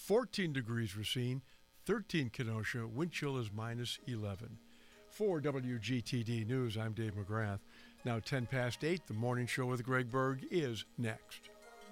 14 degrees Racine, 13 Kenosha, wind chill is minus 11. For WGTD News, I'm Dave McGrath. Now 10 past 8, the morning show with Greg Berg is next.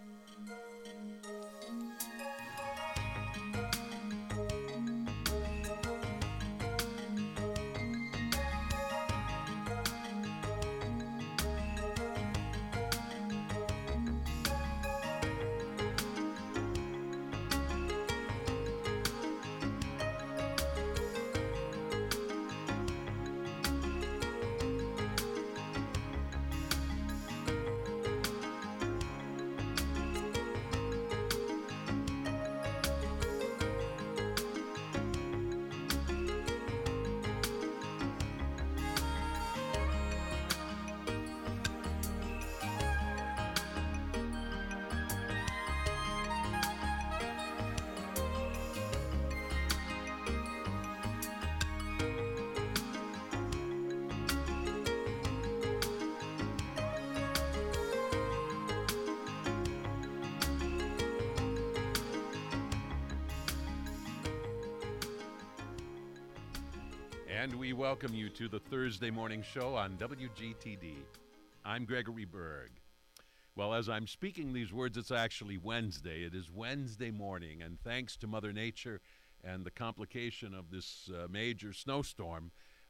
And we welcome you to the Thursday morning show on WGTD. I'm Gregory Berg. Well, as I'm speaking these words, it's actually Wednesday. It is Wednesday morning, and thanks to Mother Nature and the complication of this major snowstorm,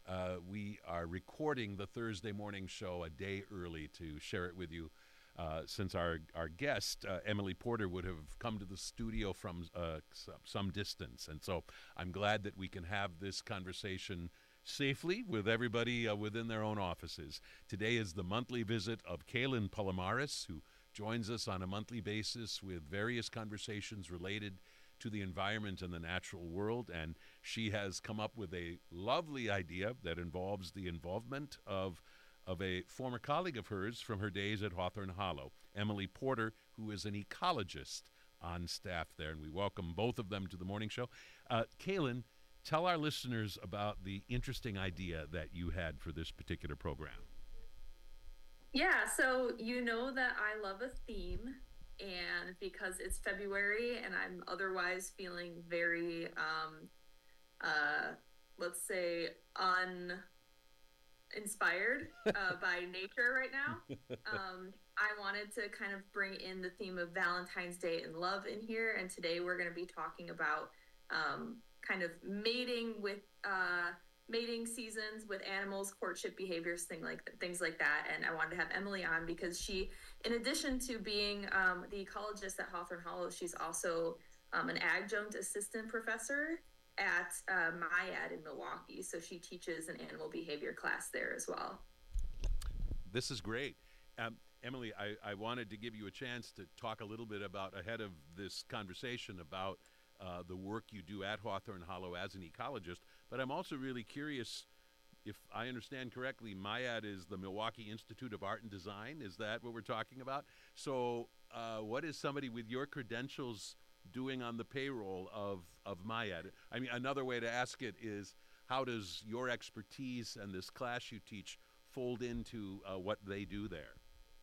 we are recording the Thursday morning show a day early to share it with you, since our guest, Emily Porter, would have come to the studio from some distance. And so I'm glad that we can have this conversation safely with everybody within their own offices. Today is the monthly visit of Kaylin Palomares, who joins us on a monthly basis with various conversations related to the environment and the natural world. And she has come up with a lovely idea that involves the involvement of a former colleague of hers from her days at Hawthorne Hollow, Emily Porter, who is an ecologist on staff there. And we welcome both of them to the morning show. Kaylin, tell our listeners about the interesting idea that you had for this particular program. Yeah, so you know that I love a theme, and because it's February and I'm otherwise feeling very, let's say, inspired by nature right now. I wanted to kind of bring in the theme of Valentine's Day and love in here, and today we're going to be talking about kind of mating seasons with animals, courtship behaviors, things like that. And I wanted to have Emily on because she, in addition to being the ecologist at Hawthorne Hollow, she's also an adjunct assistant professor at MIAD in Milwaukee. So she teaches an animal behavior class there as well. This is great. Emily, I wanted to give you a chance to talk a little bit about, ahead of this conversation, about the work you do at Hawthorne Hollow as an ecologist. But I'm also really curious, if I understand correctly, MIAD is the Milwaukee Institute of Art and Design. Is that what we're talking about? So what is somebody with your credentials doing on the payroll of MIAD? I mean, another way to ask it is, how does your expertise and this class you teach fold into what they do there?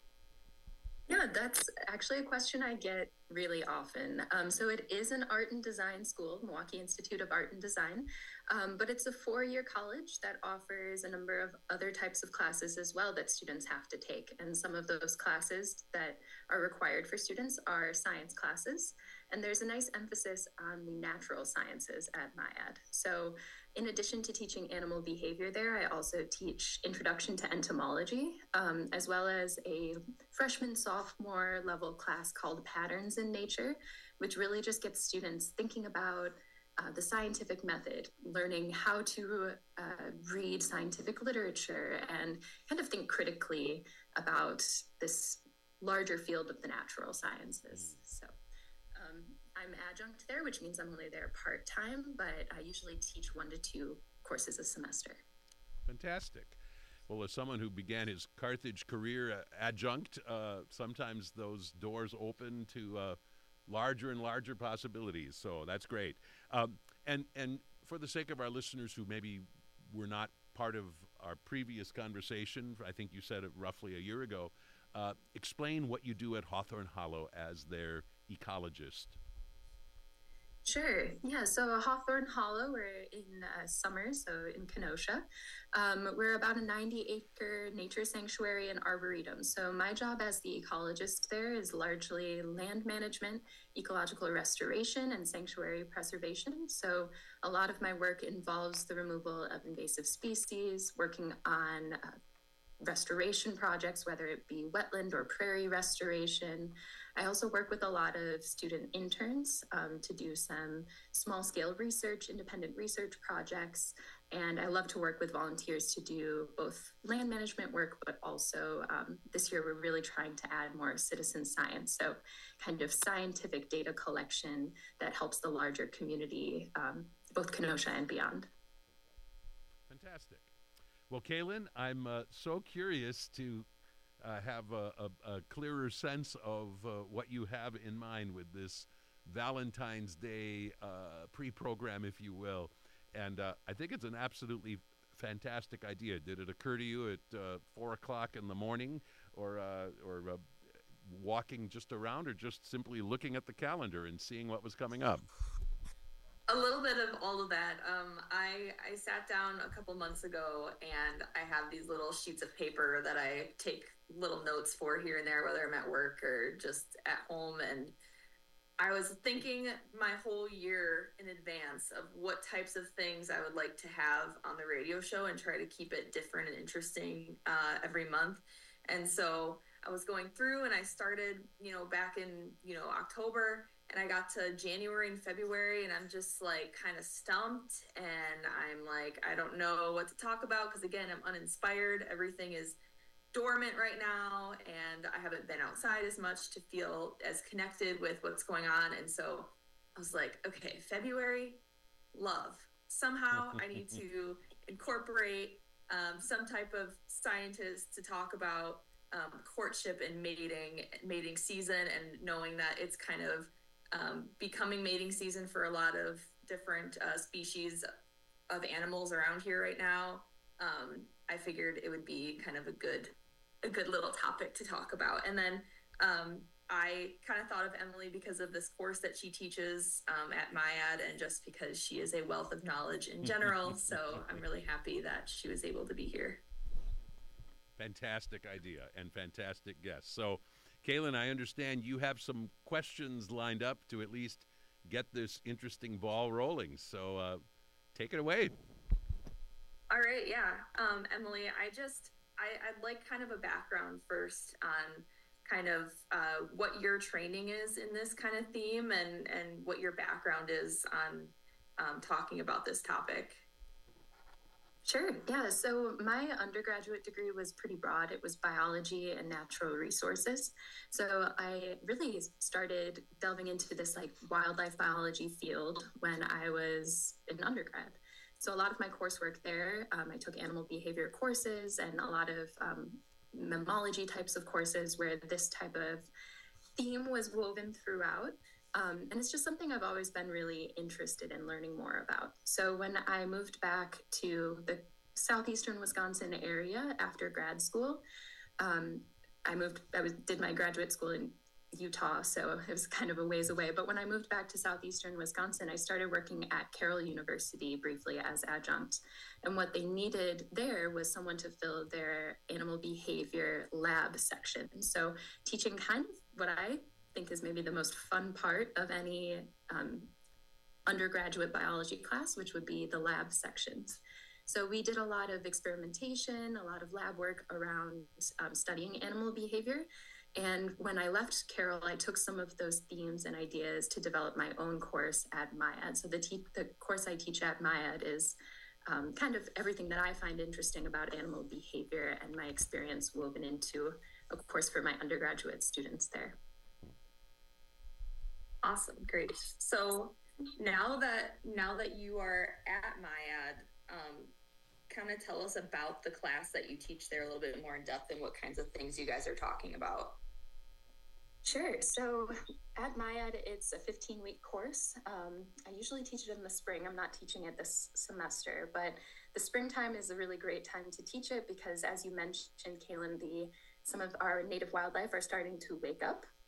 Yeah, that's actually a question I get really often. So it is an art and design school, Milwaukee Institute of Art and Design, but it's a 4-year college that offers a number of other types of classes as well that students have to take. And some of those classes that are required for students are science classes. And there's a nice emphasis on the natural sciences at MIAD. So in addition to teaching animal behavior there, I also teach Introduction to Entomology, as well as a freshman, sophomore level class called Patterns in Nature, which really just gets students thinking about the scientific method, learning how to read scientific literature and kind of think critically about this larger field of the natural sciences. So I'm adjunct there, which means I'm only there part-time, but I usually teach 1 to 2 courses a semester. Fantastic. Well, as someone who began his Carthage career adjunct, sometimes those doors open to larger and larger possibilities. So that's great. And for the sake of our listeners who maybe were not part of our previous conversation, I think you said it roughly a year ago, explain what you do at Hawthorne Hollow as their ecologist. Sure. Yeah. So Hawthorne Hollow, we're in summer, so in Kenosha. We're about a 90-acre nature sanctuary and arboretum. So my job as the ecologist there is largely land management, ecological restoration, and sanctuary preservation. So a lot of my work involves the removal of invasive species, working on restoration projects, whether it be wetland or prairie restoration. I also work with a lot of student interns to do some small scale research, independent research projects. And I love to work with volunteers to do both land management work, but also this year we're really trying to add more citizen science. So kind of scientific data collection that helps the larger community, both Kenosha and beyond. Fantastic. Well, Kaylin, I'm so curious to have a clearer sense of what you have in mind with this Valentine's Day pre-program, if you will. And I think it's an absolutely fantastic idea. Did it occur to you at 4 o'clock in the morning, or walking just around, or just simply looking at the calendar and seeing what was coming up? A little bit of all of that. I sat down a couple months ago, and I have these little sheets of paper that I take little notes for here and there, whether I'm at work or just at home. And I was thinking my whole year in advance of what types of things I would like to have on the radio show and try to keep it different and interesting every month. And so I was going through, and I started, back in, October, and I got to January and February, and I'm just like kind of stumped, and I'm like, I don't know what to talk about, because again, I'm uninspired. Everything is dormant right now, and I haven't been outside as much to feel as connected with what's going on. And so I was like, okay, February, love. Somehow I need to incorporate some type of scientist to talk about courtship and mating season, and knowing that it's kind of becoming mating season for a lot of different species of animals around here right now. I figured it would be kind of a good little topic to talk about. And then I kind of thought of Emily because of this course that she teaches at MIAD, and just because she is a wealth of knowledge in general. So I'm really happy that she was able to be here. Fantastic idea and fantastic guest. So, Kaylin, I understand you have some questions lined up to at least get this interesting ball rolling. So take it away. All right. Yeah. Emily, I'd like kind of a background first on kind of what your training is in this kind of theme, and what your background is on talking about this topic. Sure. Yeah. So my undergraduate degree was pretty broad. It was biology and natural resources. So I really started delving into this like wildlife biology field when I was in undergrad. So a lot of my coursework there, I took animal behavior courses and a lot of mammalogy types of courses where this type of theme was woven throughout. And it's just something I've always been really interested in learning more about. So when I moved back to the southeastern Wisconsin area after grad school, did my graduate school in Utah, so it was kind of a ways away. But when I moved back to southeastern Wisconsin, I started working at Carroll University briefly as adjunct. And what they needed there was someone to fill their animal behavior lab section. So teaching kind of what I think is maybe the most fun part of any undergraduate biology class, which would be the lab sections. So we did a lot of experimentation, a lot of lab work around studying animal behavior. And when I left Carroll, I took some of those themes and ideas to develop my own course at MIAD. So the course I teach at MIAD is kind of everything that I find interesting about animal behavior and my experience woven into a course for my undergraduate students there. Awesome. Great. So now that you are at MIAD, kind of tell us about the class that you teach there a little bit more in depth, and what kinds of things you guys are talking about. Sure. So at MIAD, it's a 15-week course. I usually teach it in the spring. I'm not teaching it this semester, but the springtime is a really great time to teach it because, as you mentioned, Kaylin, some of our native wildlife are starting to wake up.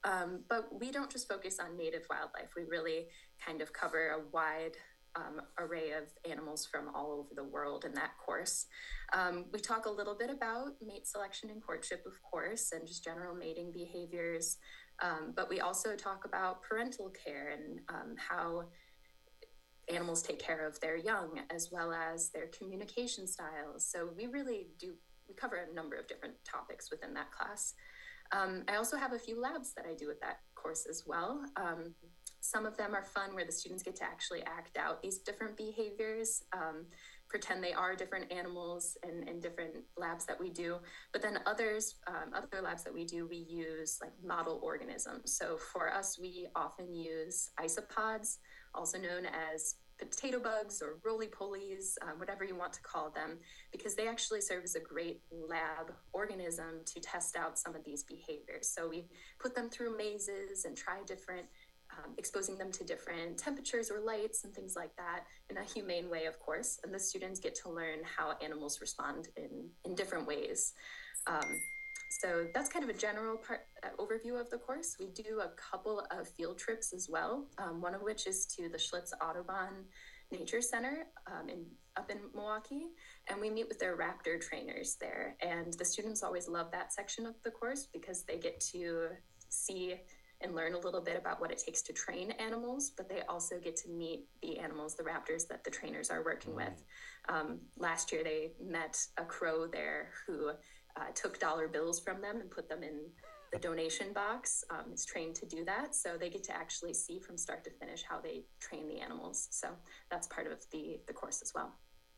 But we don't just focus on native wildlife. We really kind of cover a wide array of animals from all over the world in that course. We talk a little bit about mate selection and courtship, of course, and just general mating behaviors. But we also talk about parental care and how animals take care of their young, as well as their communication styles. So we cover a number of different topics within that class. I also have a few labs that I do with that course as well. Some of them are fun, where the students get to actually act out these different behaviors, pretend they are different animals in different labs that we do. But then other labs that we do, we use like model organisms. So for us, we often use isopods, also known as potato bugs or roly-polies, whatever you want to call them, because they actually serve as a great lab organism to test out some of these behaviors. So we put them through mazes and try different, exposing them to different temperatures or lights and things like that in a humane way, of course. And the students get to learn how animals respond in different ways. So that's kind of a general overview of the course. We do a couple of field trips as well, one of which is to the Schlitz Audubon Nature Center up in Milwaukee, and we meet with their raptor trainers there. And the students always love that section of the course because they get to see and learn a little bit about what it takes to train animals, but they also get to meet the animals, the raptors that the trainers are working with. Last year, they met a crow there who took dollar bills from them and put them in the donation box. It's trained to do that. So they get to actually see from start to finish how they train the animals. So that's part of the course as well.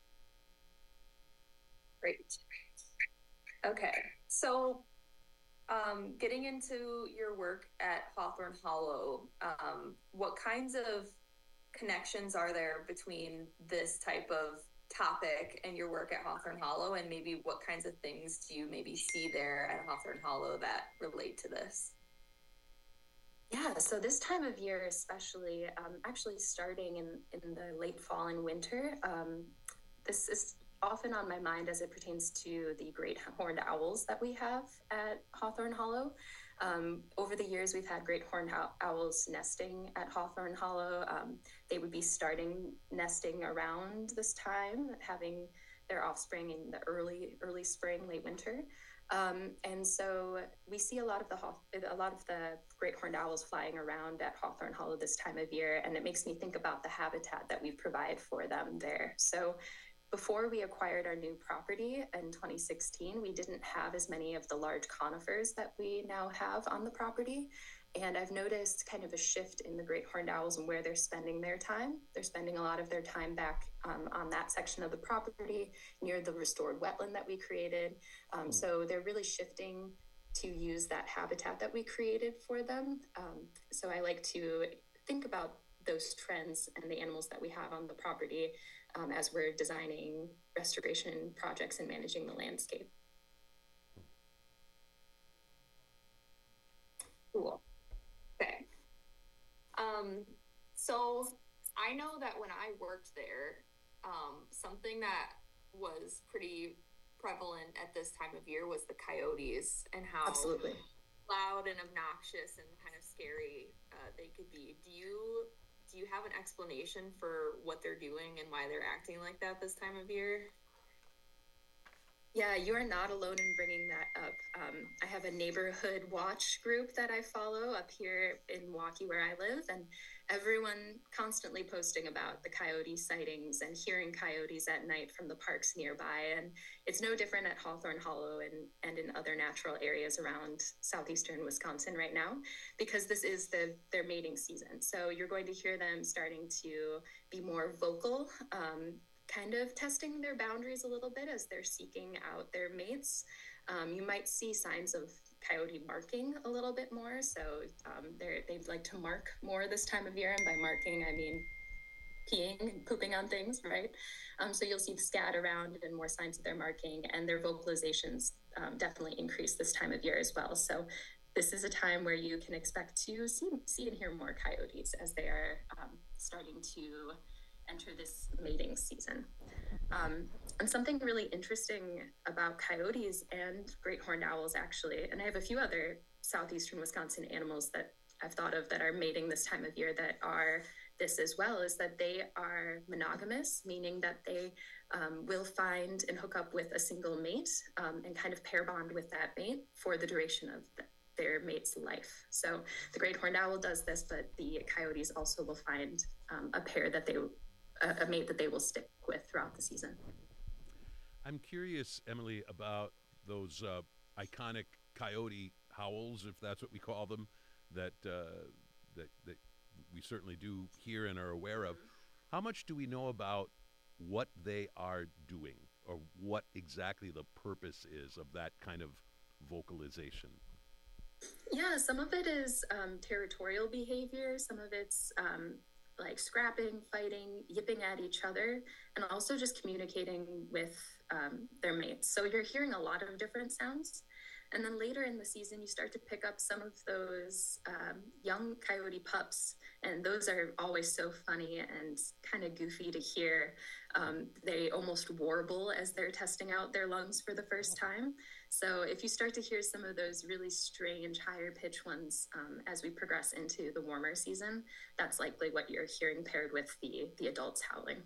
Great. Okay. So getting into your work at Hawthorne Hollow, what kinds of connections are there between this type of topic and your work at Hawthorne Hollow, and maybe what kinds of things do you maybe see there at Hawthorne Hollow that relate to this? Yeah, so this time of year, especially, actually starting in the late fall and winter, this is often on my mind as it pertains to the great horned owls that we have at Hawthorne Hollow. Over the years, we've had great horned owls nesting at Hawthorne Hollow. They would be starting nesting around this time, having their offspring in the early spring, late winter. And so we see a lot of the great horned owls flying around at Hawthorne Hollow this time of year, and it makes me think about the habitat that we provide for them there. So before we acquired our new property in 2016, we didn't have as many of the large conifers that we now have on the property. And I've noticed kind of a shift in the great horned owls and where they're spending their time. They're spending a lot of their time back on that section of the property near the restored wetland that we created. So they're really shifting to use that habitat that we created for them. So I like to think about those trends and the animals that we have on the property as we're designing restoration projects and managing the landscape. Cool. Okay. So I know that when I worked there, something that was pretty prevalent at this time of year was the coyotes and how Absolutely loud and obnoxious and kind of scary they could be. Do you have an explanation for what they're doing and why they're acting like that this time of year? Yeah, you are not alone in bringing that up. I have a neighborhood watch group that I follow up here in Milwaukee where I live, and everyone constantly posting about the coyote sightings and hearing coyotes at night from the parks nearby. And it's no different at Hawthorne Hollow and in other natural areas around southeastern Wisconsin right now, because this is their mating season. So you're going to hear them starting to be more vocal, kind of testing their boundaries a little bit as they're seeking out their mates. You might see signs of coyote marking a little bit more. So they'd like to mark more this time of year. And by marking, I mean peeing and pooping on things, right? So you'll see the scat around and more signs of their marking, and their vocalizations definitely increase this time of year as well. So this is a time where you can expect to see and hear more coyotes as they are starting to enter this mating season. And something really interesting about coyotes and great horned owls, actually, and I have a few other southeastern Wisconsin animals that I've thought of that are mating this time of year that are this as well is that they are monogamous, meaning that they will find and hook up with a single mate and kind of pair bond with that mate for the duration of their mate's life. So the great horned owl does this, but the coyotes also will find a pair that a mate that they will stick with throughout the season. I'm curious, Emily, about those iconic coyote howls, if that's what we call them, that we certainly do hear and are aware of. How much do we know about what they are doing, or what exactly the purpose is of that kind of vocalization? Yeah, some of it is territorial behavior. Some of it's like scrapping, fighting, yipping at each other, and also just communicating with their mates. So you're hearing a lot of different sounds. And then later in the season, you start to pick up some of those young coyote pups. And those are always so funny and kind of goofy to hear. They almost warble as they're testing out their lungs for the first time. So if you start to hear some of those really strange, higher pitch ones as we progress into the warmer season, that's likely what you're hearing paired with the adults howling.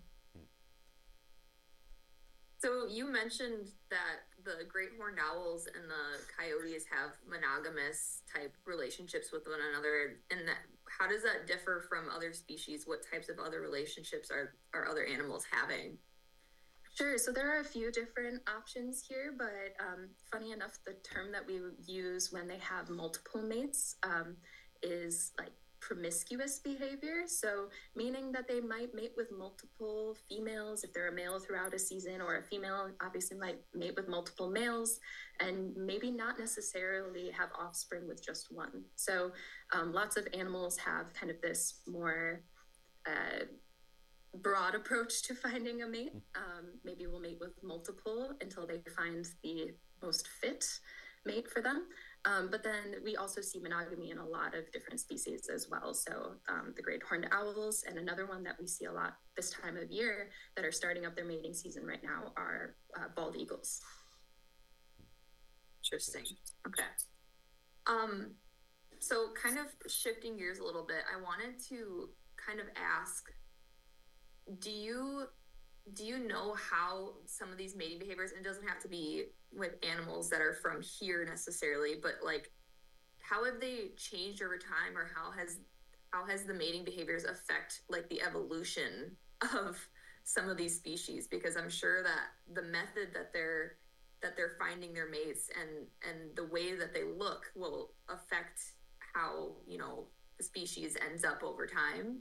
So you mentioned that the great horned owls and the coyotes have monogamous type relationships with one another, and that how does that differ from other species? What types of other relationships are other animals having? Sure. So there are a few different options here, but funny enough, the term that we use when they have multiple mates is like promiscuous behavior. So meaning that they might mate with multiple females if they're a male throughout a season, or a female obviously might mate with multiple males and maybe not necessarily have offspring with just one. So lots of animals have kind of this more broad approach to finding a mate. Maybe we'll mate with multiple until they find the most fit mate for them. But then we also see monogamy in a lot of different species as well. So the great horned owls, and another one that we see a lot this time of year that are starting up their mating season right now are bald eagles. Interesting. Okay. So kind of shifting gears a little bit, I wanted to kind of ask, do you know how some of these mating behaviors, and it doesn't have to be with animals that are from here necessarily, but like how have they changed over time, or how has the mating behaviors affect like the evolution of some of these species? Because I'm sure that the method that they're finding their mates and the way that they look will affect how, you know, the species ends up over time.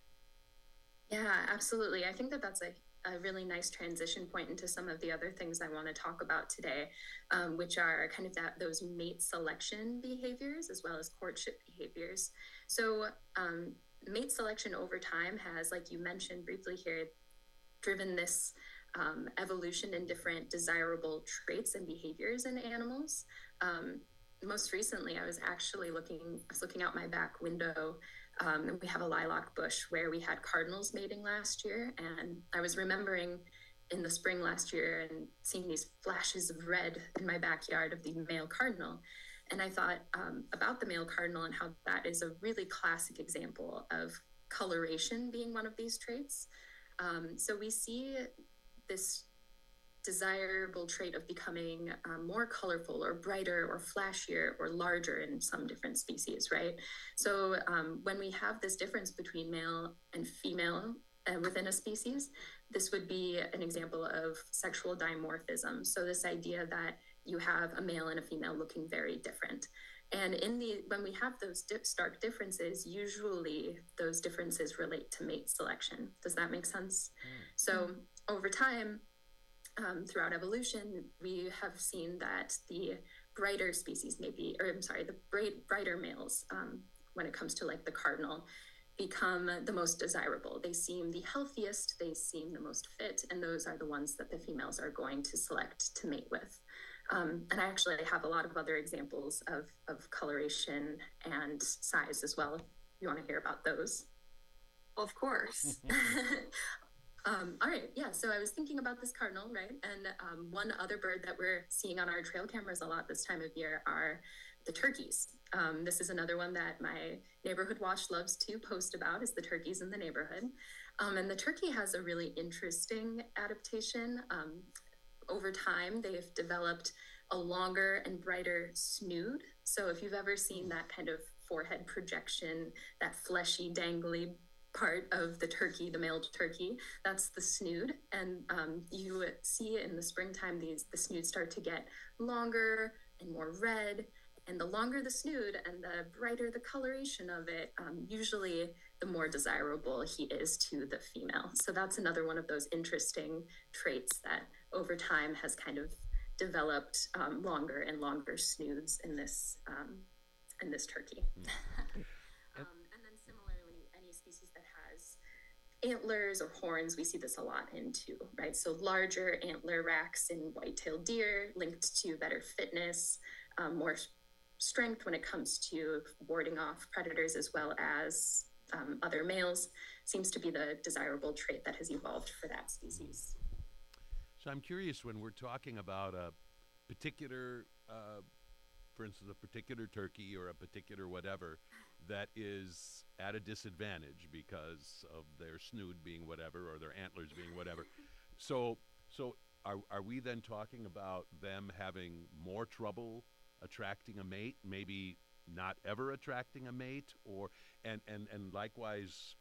Yeah, absolutely. I think that that's a really nice transition point into some of the other things I want to talk about today, which are kind of those mate selection behaviors as well as courtship behaviors. So mate selection over time has, like you mentioned briefly here, driven this evolution in different desirable traits and behaviors in animals. Most recently, I was actually looking out my back window. We have a lilac bush where we had cardinals mating last year. And I was remembering in the spring last year and seeing these flashes of red in my backyard of the male cardinal. And I thought about the male cardinal and how that is a really classic example of coloration being one of these traits. So we see this desirable trait of becoming more colorful or brighter or flashier or larger in some different species, right? So when we have this difference between male and female within a species, this would be an example of sexual dimorphism. So this idea that you have a male and a female looking very different. And when we have those stark differences, usually those differences relate to mate selection. Does that make sense? So over time, throughout evolution, we have seen that the brighter species the brighter males, when it comes to like the cardinal, become the most desirable. They seem the healthiest, they seem the most fit, and those are the ones that the females are going to select to mate with. And I actually have a lot of other examples of coloration and size as well, if you want to hear about those. Of course. All right, yeah, so I was thinking about this cardinal, right? And one other bird that we're seeing on our trail cameras a lot this time of year are the turkeys. This is another one that my neighborhood watch loves to post about, is the turkeys in the neighborhood. And the turkey has a really interesting adaptation. Over time, they've developed a longer and brighter snood. So if you've ever seen that kind of forehead projection, that fleshy, dangly part of the turkey, the male turkey, that's the snood. And you see in the springtime, the snoods start to get longer and more red. And the longer the snood and the brighter the coloration of it, usually the more desirable he is to the female. So that's another one of those interesting traits that over time has kind of developed longer and longer snoods in this turkey. And then similarly, any species that has antlers or horns, we see this a lot in too, right? So larger antler racks in white-tailed deer linked to better fitness, more strength when it comes to warding off predators as well as other males, seems to be the desirable trait that has evolved for that species. So I'm curious, when we're talking about a particular, for instance, a particular turkey or a particular whatever that is at a disadvantage because of their snood being whatever or their antlers being whatever. So are we then talking about them having more trouble attracting a mate, maybe not ever attracting a mate, or and likewise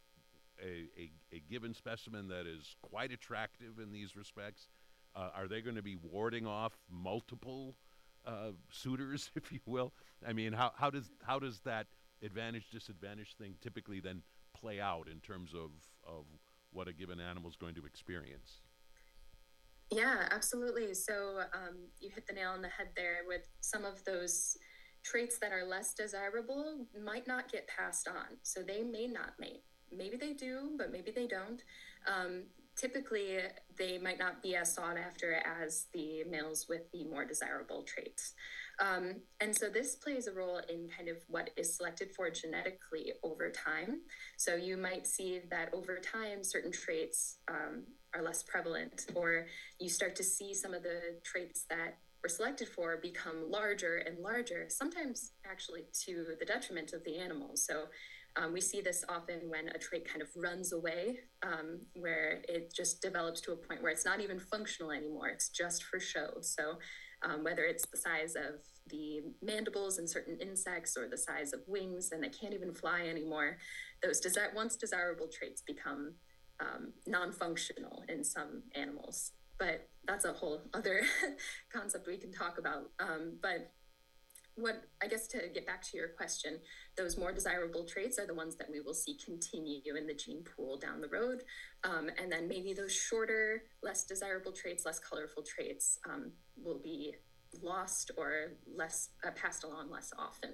a given specimen that is quite attractive in these respects, are they going to be warding off multiple suitors, if you will? I mean, how does that advantage disadvantage thing typically then play out in terms of what a given animal is going to experience? Yeah, absolutely. So you hit the nail on the head there with some of those traits that are less desirable might not get passed on. So they may not mate. Maybe they do, but maybe they don't. Typically, they might not be as sought after as the males with the more desirable traits. And so this plays a role in kind of what is selected for genetically over time. So you might see that over time, certain traits are less prevalent, or you start to see some of the traits that were selected for become larger and larger, sometimes actually to the detriment of the animal. So we see this often when a trait kind of runs away, where it just develops to a point where it's not even functional anymore. It's just for show. So whether it's the size of the mandibles in certain insects or the size of wings, and they can't even fly anymore, those once desirable traits become non-functional in some animals. But that's a whole other concept we can talk about. But what, I guess, to get back to your question, those more desirable traits are the ones that we will see continue in the gene pool down the road. And then maybe those shorter, less desirable traits, less colorful traits will be lost or less passed along less often.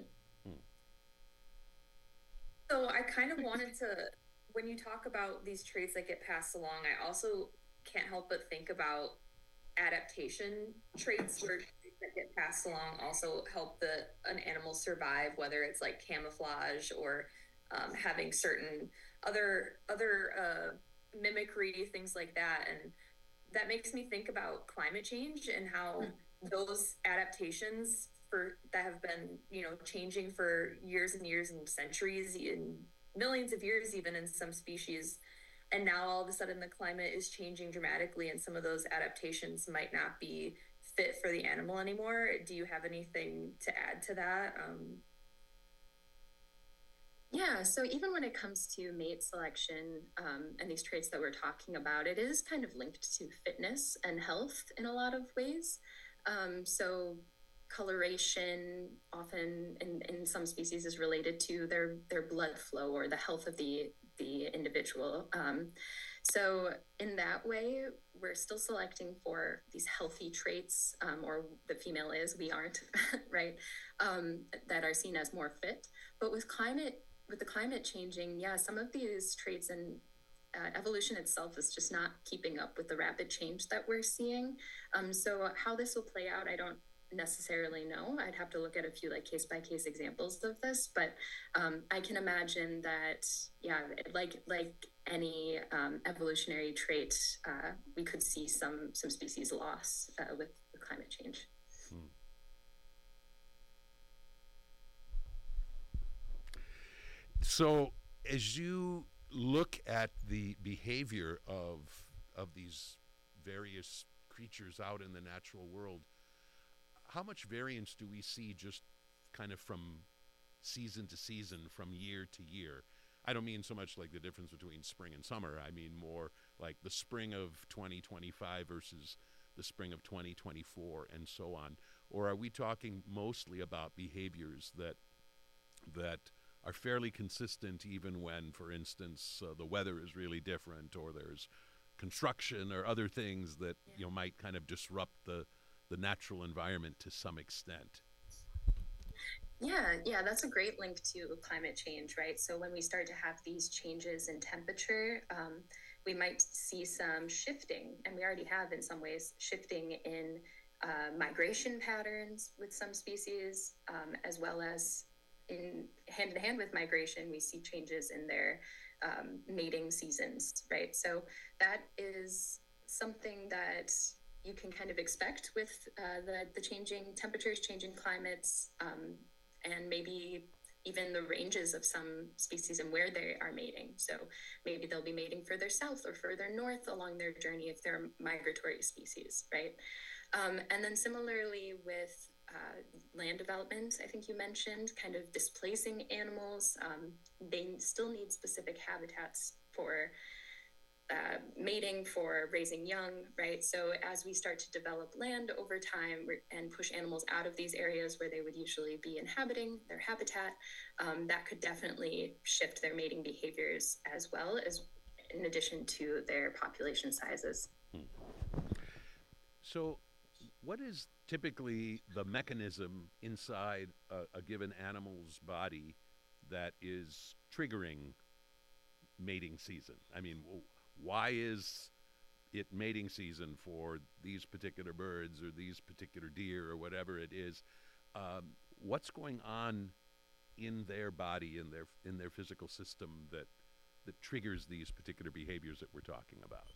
So I kind of wanted to, when you talk about these traits that get passed along, I also can't help but think about adaptation traits where that get passed along also help an animal survive, whether it's like camouflage or having certain other mimicry, things like that. And that makes me think about climate change and how those adaptations that have been, changing for years and years and centuries and millions of years, even in some species. And now all of a sudden the climate is changing dramatically and some of those adaptations might not be fit for the animal anymore. Do you have anything to add to that? Yeah, so even when it comes to mate selection and these traits that we're talking about, it is kind of linked to fitness and health in a lot of ways. So coloration often in some species is related to their blood flow or the health of the individual. So in that way, we're still selecting for these healthy traits, or the female is, we aren't, right, that are seen as more fit. But with the climate changing, yeah, some of these traits and evolution itself is just not keeping up with the rapid change that we're seeing. So how this will play out, I don't necessarily know. I'd have to look at a few case by case examples of this, but I can imagine that, yeah, like any evolutionary trait, we could see some species loss with climate change. So as you look at the behavior of these various creatures out in the natural world, how much variance do we see just kind of from season to season, from year to year? I don't mean so much like the difference between spring and summer. I mean more like the spring of 2025 versus the spring of 2024 and so on. Or are we talking mostly about behaviors that are fairly consistent even when, for instance, the weather is really different, or there's construction or other things that might kind of disrupt the natural environment to some extent? Yeah, that's a great link to climate change, right? So when we start to have these changes in temperature, we might see some shifting, and we already have in some ways shifting in migration patterns with some species, as well as in hand with migration, we see changes in their mating seasons, right? So that is something that you can kind of expect with the changing temperatures, changing climates, and maybe even the ranges of some species and where they are mating. So maybe they'll be mating further south or further north along their journey if they're migratory species, right? And then similarly with land development, I think you mentioned kind of displacing animals. They still need specific habitats for mating, for raising young, right? So as we start to develop land over time and push animals out of these areas where they would usually be inhabiting their habitat, that could definitely shift their mating behaviors as well, as in addition to their population sizes. So what is typically the mechanism inside a given animal's body that is triggering mating season? I mean, why is it mating season for these particular birds or these particular deer or whatever it is? What's going on in their body, in their physical system that triggers these particular behaviors that we're talking about?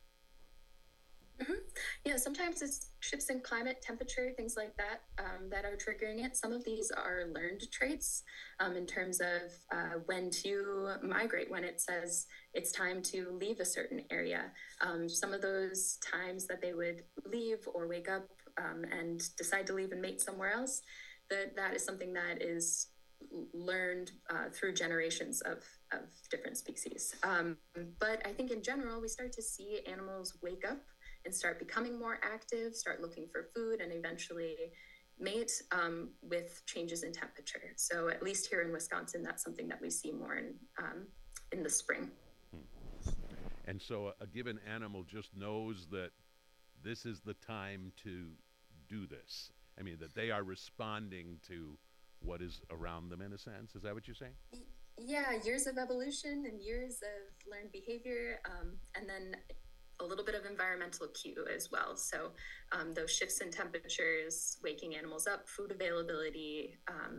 Mm-hmm. Yeah, sometimes it's shifts in climate, temperature, things like that, that are triggering it. Some of these are learned traits in terms of when to migrate, when it says it's time to leave a certain area. Some of those times that they would leave or wake up and decide to leave and mate somewhere else, that is something that is learned through generations of different species. But I think in general, we start to see animals wake up and start becoming more active, start looking for food, and eventually mate with changes in temperature. So at least here in Wisconsin, that's something that we see more in the spring. And so a given animal just knows that this is the time to do this. I mean, that they are responding to what is around them in a sense. Is that what you're saying? Yeah, years of evolution and years of learned behavior, and then a little bit of environmental cue as well. So those shifts in temperatures, waking animals up, food availability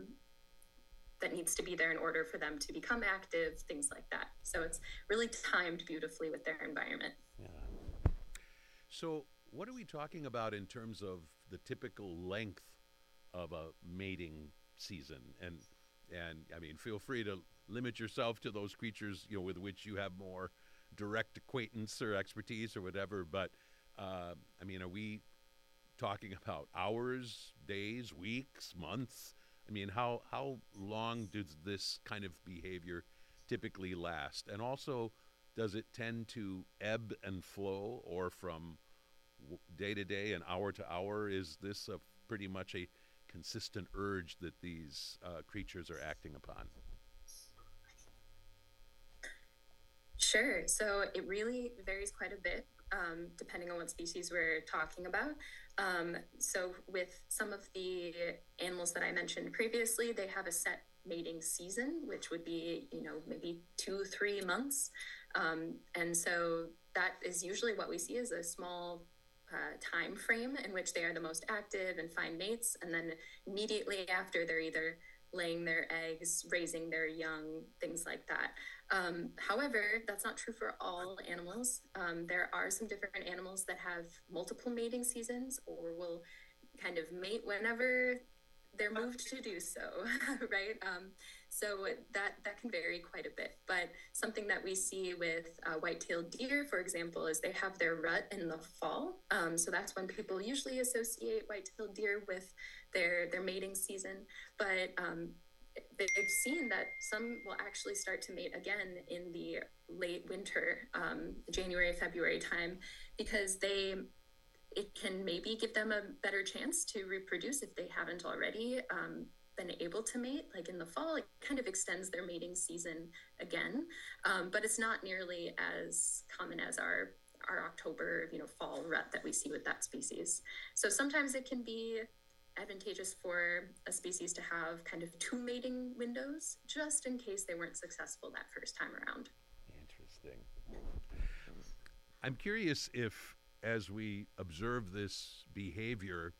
that needs to be there in order for them to become active, things like that. So it's really timed beautifully with their environment. Yeah. So what are we talking about in terms of the typical length of a mating season? And I mean, feel free to limit yourself to those creatures, with which you have more direct acquaintance or expertise or whatever, but I mean, are we talking about hours, days, weeks, months? I mean, how long does this kind of behavior typically last? And also, does it tend to ebb and flow, or from day to day and hour to hour? Is this a pretty much a consistent urge that these creatures are acting upon? Sure. So it really varies quite a bit depending on what species we're talking about. So with some of the animals that I mentioned previously, they have a set mating season, which would be, maybe 2-3 months. And so that is usually what we see as a small time frame in which they are the most active and find mates. And then immediately after, they're either laying their eggs, raising their young, things like that. However, that's not true for all animals. There are some different animals that have multiple mating seasons or will kind of mate whenever they're moved to do so, right? So that can vary quite a bit. But something that we see with white-tailed deer, for example, is they have their rut in the fall. So that's when people usually associate white-tailed deer with their mating season. But they've seen that some will actually start to mate again in the late winter, January, February time, because it can maybe give them a better chance to reproduce if they haven't already been able to mate. Like in the fall, it kind of extends their mating season again, but it's not nearly as common as our October, fall rut that we see with that species. So sometimes it can be advantageous for a species to have kind of 2 mating windows, just in case they weren't successful that first time around. Interesting. I'm curious if, as we observe this behavior,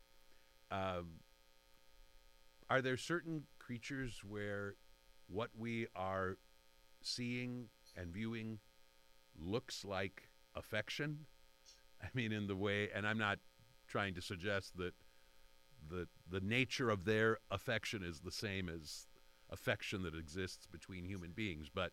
are there certain creatures where what we are seeing and viewing looks like affection? I mean, in the way, and I'm not trying to suggest that the nature of their affection is the same as affection that exists between human beings, but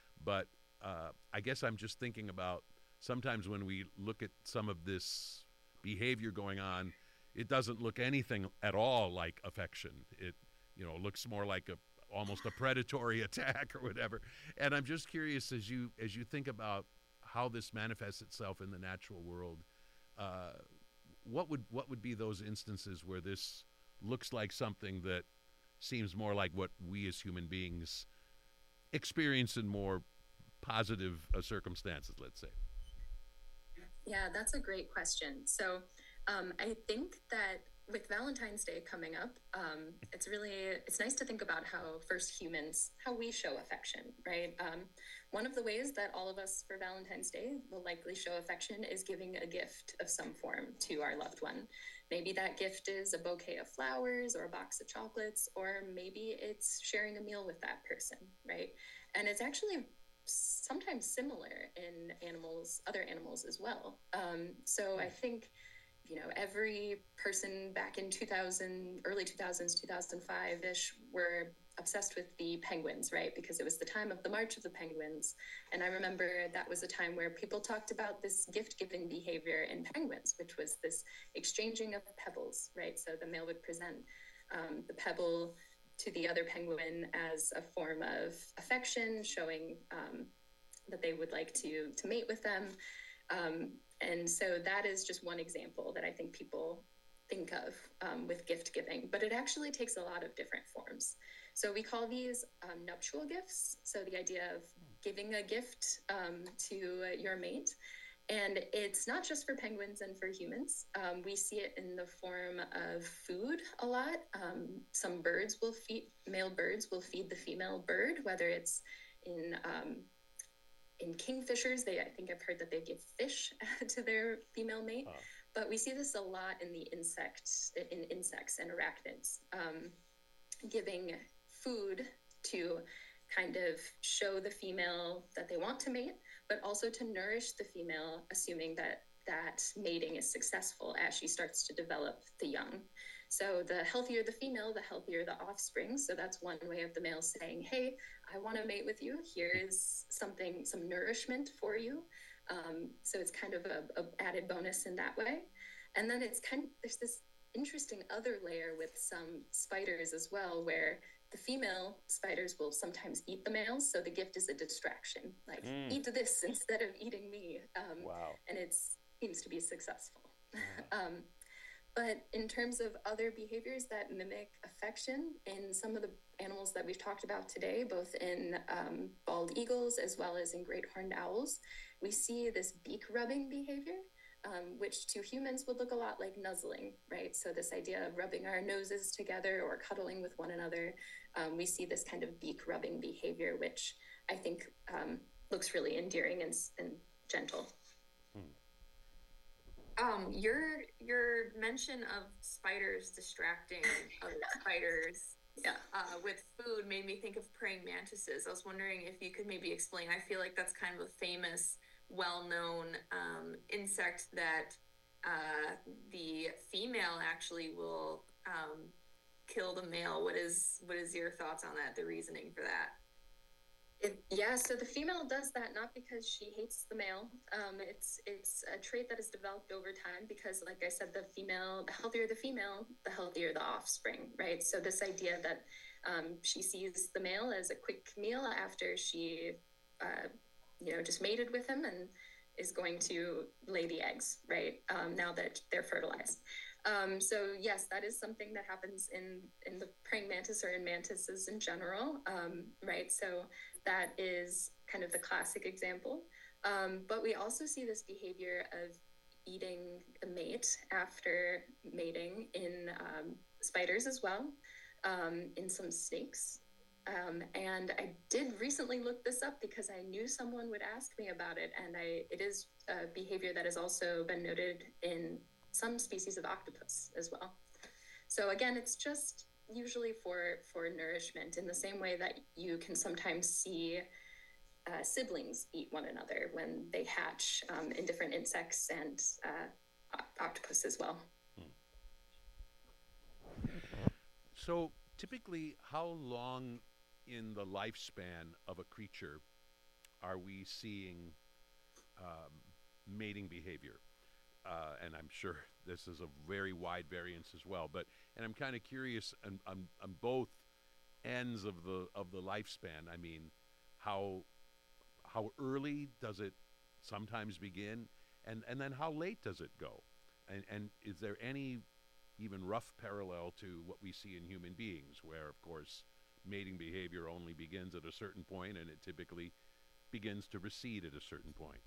I guess I'm just thinking about sometimes when we look at some of this behavior going on, it doesn't look anything at all like affection. It, looks more like almost a predatory attack or whatever. And I'm just curious, as you think about how this manifests itself in the natural world, what would be those instances where this looks like something that seems more like what we as human beings experience in more positive circumstances, let's say? Yeah, that's a great question. So I think that with Valentine's Day coming up, it's nice to think about how we show affection, right? One of the ways that all of us for Valentine's Day will likely show affection is giving a gift of some form to our loved one. Maybe that gift is a bouquet of flowers or a box of chocolates, or maybe it's sharing a meal with that person, right? And it's actually sometimes similar in other animals as well. So I think, every person back in early 2000s, 2005-ish, were obsessed with the penguins, right? Because it was the time of the March of the Penguins. And I remember that was a time where people talked about this gift-giving behavior in penguins, which was this exchanging of pebbles, right? So the male would present the pebble to the other penguin as a form of affection, showing that they would like to mate with them. And so that is just one example that I think people think of with gift giving, but it actually takes a lot of different forms. So we call these nuptial gifts. So the idea of giving a gift to your mate. And it's not just for penguins and for humans. We see it in the form of food a lot. Some male birds will feed the female bird, whether it's in kingfishers. I think I've heard that they give fish to their female mate. But we see this a lot in insects and arachnids, giving food to kind of show the female that they want to mate, but also to nourish the female, assuming that mating is successful as she starts to develop the young. So the healthier the female, the healthier the offspring. So that's one way of the male saying, hey, I want to mate with you. Here is some nourishment for you. So it's kind of a added bonus in that way. And then there's this interesting other layer with some spiders as well, where the female spiders will sometimes eat the males. So the gift is a distraction, like eat this instead of eating me. Wow. And it seems to be successful. But in terms of other behaviors that mimic affection in some of the animals that we've talked about today, both in bald eagles as well as in great horned owls, we see this beak rubbing behavior, which to humans would look a lot like nuzzling, right? So this idea of rubbing our noses together or cuddling with one another, we see this kind of beak rubbing behavior, which I think looks really endearing and gentle. Your mention of spiders distracting other spiders with food made me think of praying mantises. I was wondering if you could maybe explain. I feel like that's kind of a famous, well-known insect that the female actually will kill the male. What is your thoughts on that, the reasoning for that? So the female does that not because she hates the male. It's a trait that is developed over time because, like I said, the healthier the female, the healthier the offspring, right? So this idea that she sees the male as a quick meal after she, just mated with him and is going to lay the eggs, right? Now that they're fertilized. So yes, that is something that happens in the praying mantis or in mantises in general, right? So that is kind of the classic example. But we also see this behavior of eating a mate after mating in spiders as well, in some snakes. And I did recently look this up because I knew someone would ask me about it. And it is a behavior that has also been noted in some species of octopus as well. So again, it's just usually for nourishment, in the same way that you can sometimes see siblings eat one another when they hatch in different insects and octopus as well. So typically, how long in the lifespan of a creature are we seeing mating behavior? And I'm sure this is a very wide variance as well. And I'm kind of curious on both ends of the lifespan. I mean, how early does it sometimes begin, and then how late does it go? And is there any even rough parallel to what we see in human beings, where, of course, mating behavior only begins at a certain point, and it typically begins to recede at a certain point?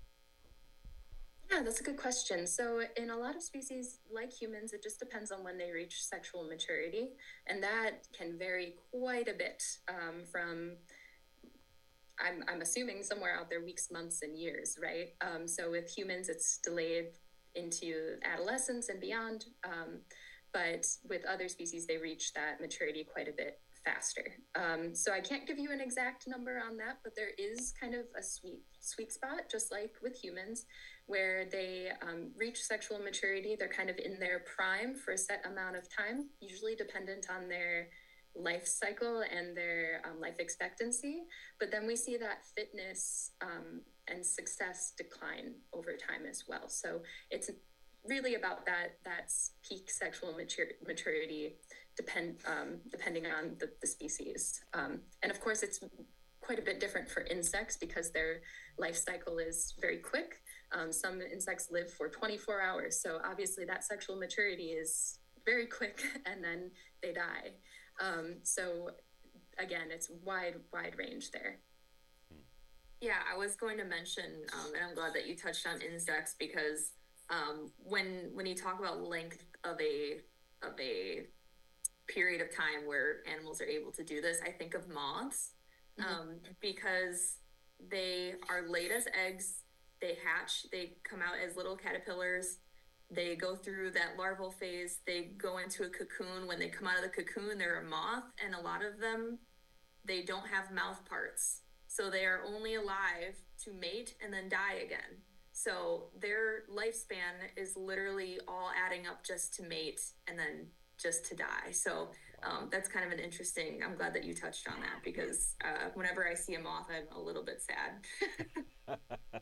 Yeah, that's a good question. So in a lot of species, like humans, it just depends on when they reach sexual maturity. And that can vary quite a bit from, I'm assuming somewhere out there, weeks, months, and years, right? So with humans, it's delayed into adolescence and beyond. But with other species, they reach that maturity quite a bit faster. So I can't give you an exact number on that, but there is kind of a sweet spot, just like with humans, where they reach sexual maturity. They're kind of in their prime for a set amount of time, usually dependent on their life cycle and their life expectancy. But then we see that fitness and success decline over time as well. So it's really about that peak sexual maturity depending on the species. And of course, it's quite a bit different for insects because their life cycle is very quick. Some insects live for 24 hours. So obviously that sexual maturity is very quick and then they die. So again, it's wide range there. Yeah, I was going to mention, and I'm glad that you touched on insects because when you talk about length of a period of time where animals are able to do this, I think of moths, because they are laid as eggs, they hatch, they come out as little caterpillars, they go through that larval phase, they go into a cocoon. When they come out of the cocoon, they're a moth, and a lot of them, they don't have mouth parts. So they are only alive to mate and then die again. So their lifespan is literally all adding up just to mate and then just to die. So that's kind of an interesting, I'm glad that you touched on that because whenever I see a moth, I'm a little bit sad.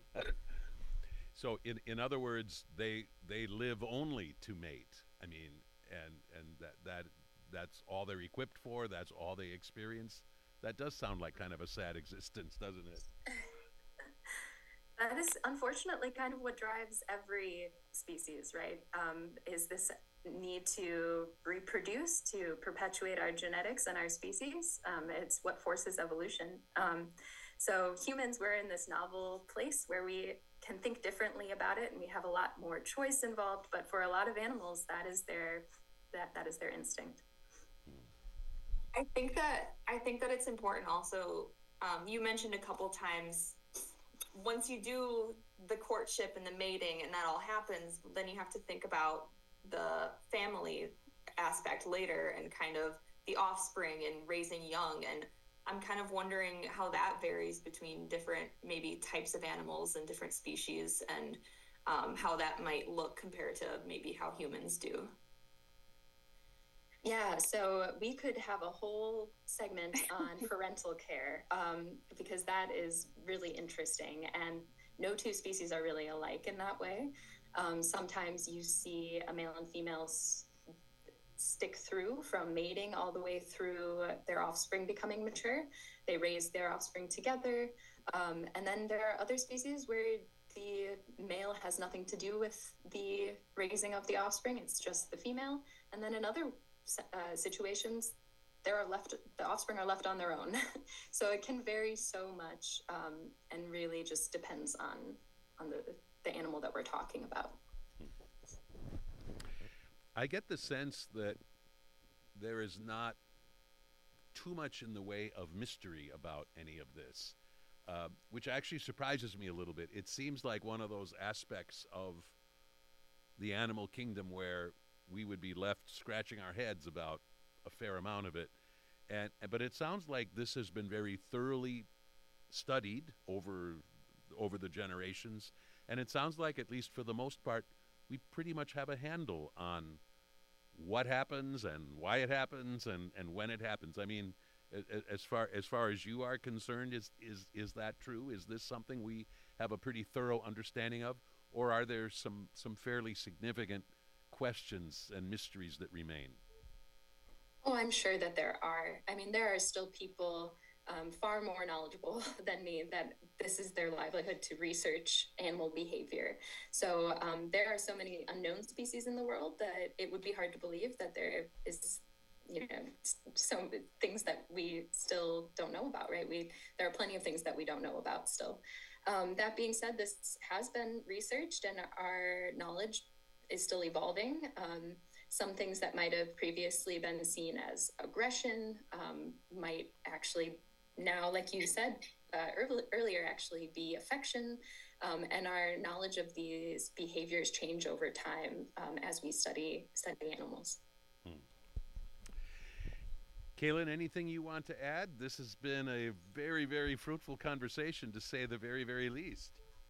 So in other words, they live only to mate. I mean, and that's all they're equipped for. That's all they experience. That does sound like kind of a sad existence, doesn't it? That is unfortunately kind of what drives every species, right? Is this need to reproduce, to perpetuate our genetics and our species. It's what forces evolution. So humans, we're in this novel place where we can think differently about it and we have a lot more choice involved. But for a lot of animals, that is their instinct. I think that it's important also. You mentioned a couple times, once you do the courtship and the mating and that all happens, then you have to think about the family aspect later and kind of the offspring and raising young. And I'm kind of wondering how that varies between different maybe types of animals and different species and how that might look compared to maybe how humans do. Yeah, so we could have a whole segment on parental care, because that is really interesting. And no two species are really alike in that way. Sometimes you see a male and female stick through from mating all the way through their offspring becoming mature. They raise their offspring together. And then there are other species where the male has nothing to do with the raising of the offspring, it's just the female. And then in other situations, the offspring are left on their own. So it can vary so much, and really just depends on the animal that we're talking about. I get the sense that there is not too much in the way of mystery about any of this, which actually surprises me a little bit. It seems like one of those aspects of the animal kingdom where we would be left scratching our heads about a fair amount of it. But it sounds like this has been very thoroughly studied over the generations, and it sounds like, at least for the most part, we pretty much have a handle on what happens and why it happens and when it happens. I mean, as far as you are concerned, is that true? Is this something we have a pretty thorough understanding of, or are there some fairly significant questions and mysteries that remain? Oh, I'm sure that there are. I mean, there are still people far more knowledgeable than me that this is their livelihood, to research animal behavior. So there are so many unknown species in the world that it would be hard to believe that there is, some things that we still don't know about, right? There are plenty of things that we don't know about still. That being said, this has been researched and our knowledge is still evolving. Some things that might have previously been seen as aggression might actually now, like you said earlier, actually be affection. And our knowledge of these behaviors change over time as we study animals. Kaylin, anything you want to add? This has been a very, very fruitful conversation, to say the very, very least.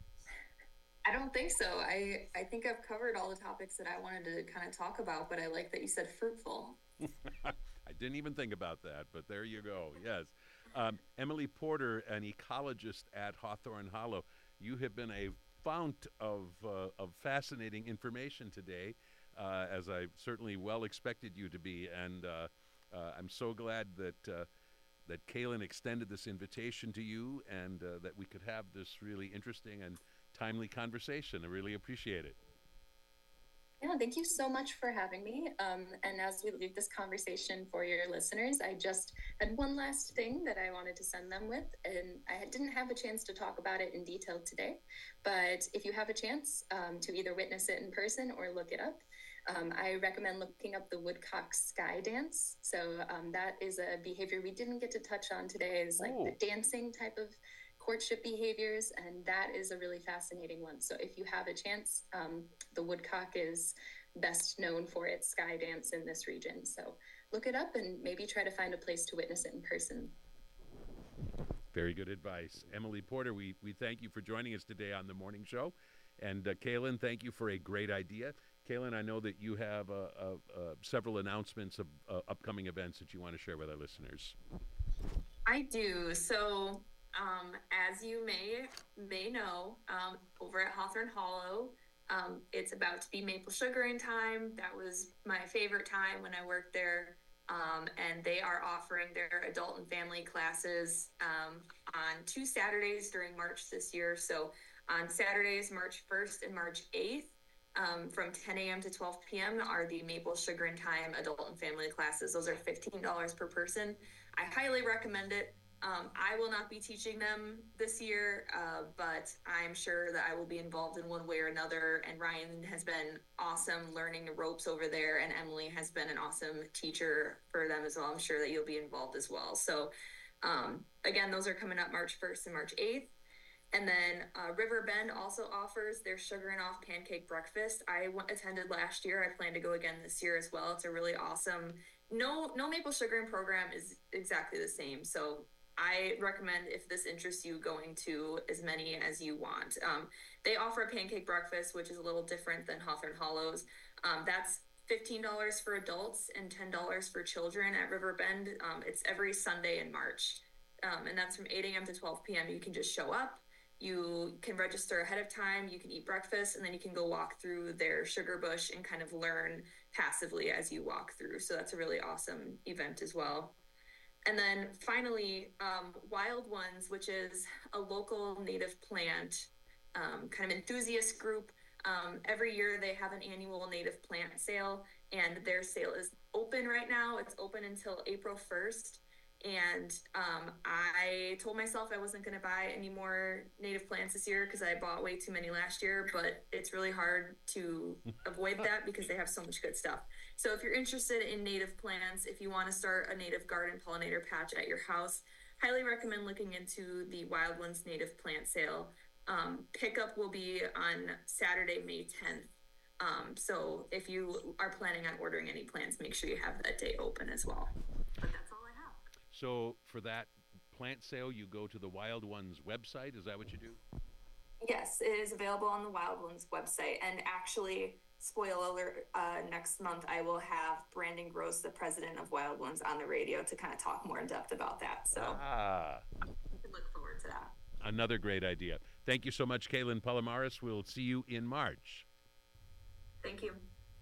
I don't think so. I think I've covered all the topics that I wanted to kind of talk about, but I like that you said fruitful. I didn't even think about that, but there you go. Yes. Emily Porter, an ecologist at Hawthorne Hollow, you have been a fount of fascinating information today, as I certainly well expected you to be, and I'm so glad that Kaylin extended this invitation to you, and that we could have this really interesting and timely conversation. I really appreciate it. Yeah, thank you so much for having me. And as we leave this conversation for your listeners, I just had one last thing that I wanted to send them with. And I didn't have a chance to talk about it in detail today. But if you have a chance to either witness it in person or look it up, I recommend looking up the woodcock sky dance. So that is a behavior we didn't get to touch on today. It's like the dancing type of courtship behaviors, and that is a really fascinating one. So if you have a chance, the woodcock is best known for its sky dance in this region. So look it up and maybe try to find a place to witness it in person. Very good advice. Emily Porter, we thank you for joining us today on the morning show. And Kaylin, thank you for a great idea. Kaylin, I know that you have several announcements of upcoming events that you want to share with our listeners. I do. So as you may know, over at Hawthorne Hollow, it's about to be maple sugaring time. That was my favorite time when I worked there. And they are offering their adult and family classes on 2 Saturdays during March this year. So on Saturdays, March 1st and March 8th, from 10 a.m. to 12 p.m. are the Maple Sugaring Time adult and family classes. Those are $15 per person. I highly recommend it. I will not be teaching them this year, but I'm sure that I will be involved in one way or another. And Ryan has been awesome learning the ropes over there, and Emily has been an awesome teacher for them as well. I'm sure that you'll be involved as well. So again, those are coming up March 1st and March 8th. And then River Bend also offers their Sugaring Off Pancake Breakfast. I attended last year. I plan to go again this year as well. It's a really awesome, no maple sugaring program is exactly the same. So I recommend, if this interests you, going to as many as you want. They offer a pancake breakfast, which is a little different than Hawthorne Hollow's. That's $15 for adults and $10 for children at Riverbend. It's every Sunday in March. And that's from 8 a.m. to 12 p.m. You can just show up. You can register ahead of time. You can eat breakfast, and then you can go walk through their sugar bush and kind of learn passively as you walk through. So that's a really awesome event as well. And then finally, Wild Ones, which is a local native plant kind of enthusiast group. Every year they have an annual native plant sale, and their sale is open right now. It's open until April 1st. And I told myself I wasn't going to buy any more native plants this year because I bought way too many last year, but it's really hard to avoid that because they have so much good stuff. So if you're interested in native plants, if you want to start a native garden pollinator patch at your house, highly recommend looking into the Wild Ones native plant sale. Pickup will be on Saturday, May 10th. So if you are planning on ordering any plants, make sure you have that day open as well. But that's all I have. So for that plant sale, you go to the Wild Ones website? Is that what you do? Yes, it is available on the Wild Ones website. And actually, spoiler alert, next month I will have Brandon Gross, the president of Wild Ones, on the radio to kind of talk more in depth about that. So you can look forward to that. Another great idea. Thank you so much, Kaylin Palomares. We'll see you in March. Thank you.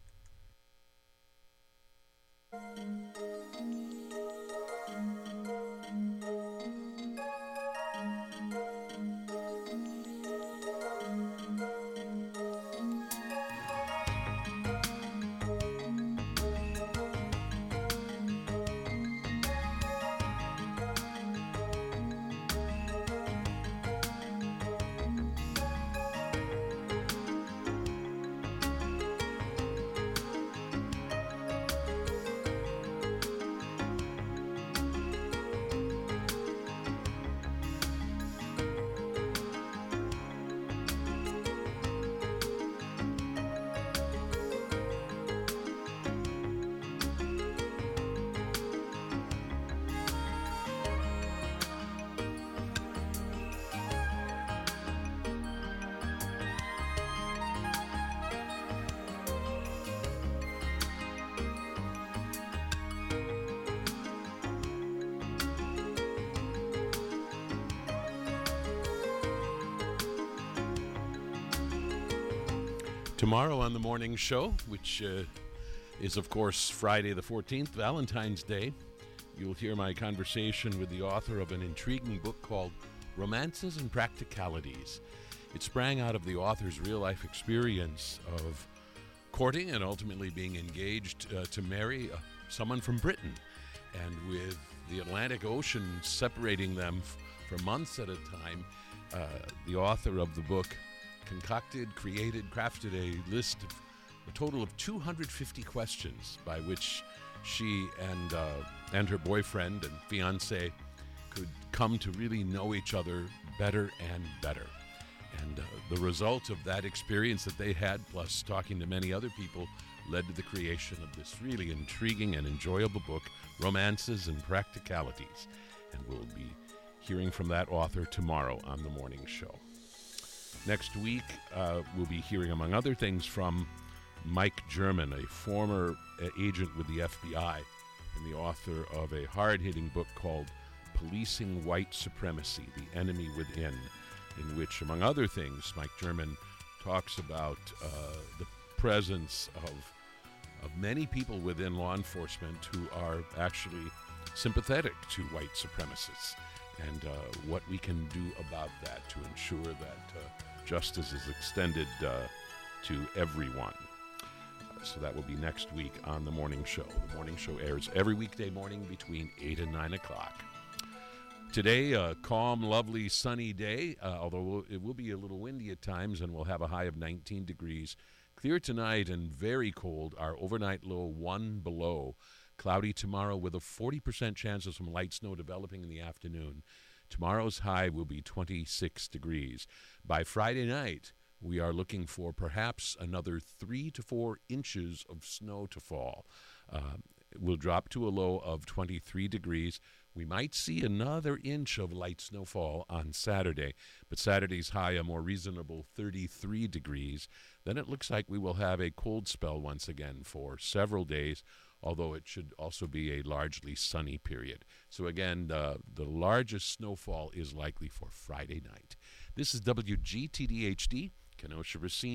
Tomorrow on the morning show, which is, of course, Friday the 14th, Valentine's Day, you'll hear my conversation with the author of an intriguing book called Romances and Practicalities. It sprang out of the author's real-life experience of courting and ultimately being engaged to marry someone from Britain. And with the Atlantic Ocean separating them for months at a time, the author of the book crafted a list of a total of 250 questions by which she and her boyfriend and fiancé could come to really know each other better and better. And the result of that experience that they had, plus talking to many other people, led to the creation of this really intriguing and enjoyable book, Romances and Practicalities. And we'll be hearing from that author tomorrow on the morning show. Next week, we'll be hearing, among other things, from Mike German, a former agent with the FBI and the author of a hard-hitting book called Policing White Supremacy, The Enemy Within, in which, among other things, Mike German talks about the presence of many people within law enforcement who are actually sympathetic to white supremacists, and what we can do about that to ensure that justice is extended to everyone. So that will be next week on The Morning Show. The Morning Show airs every weekday morning between 8 and 9 o'clock. Today, a calm, lovely, sunny day, although it will be a little windy at times, and we'll have a high of 19 degrees. Clear tonight and very cold. Our overnight low 1 below. Cloudy tomorrow with a 40% chance of some light snow developing in the afternoon. Tomorrow's high will be 26 degrees. By Friday night, we are looking for perhaps another 3 to 4 inches of snow to fall. We'll drop to a low of 23 degrees We might see another inch of light snowfall on Saturday, but Saturday's high a more reasonable 33 degrees. Then it looks like we will have a cold spell once again for several days, although it should also be a largely sunny period. So again, the largest snowfall is likely for Friday night. This is WGTD HD, Kenosha Racine.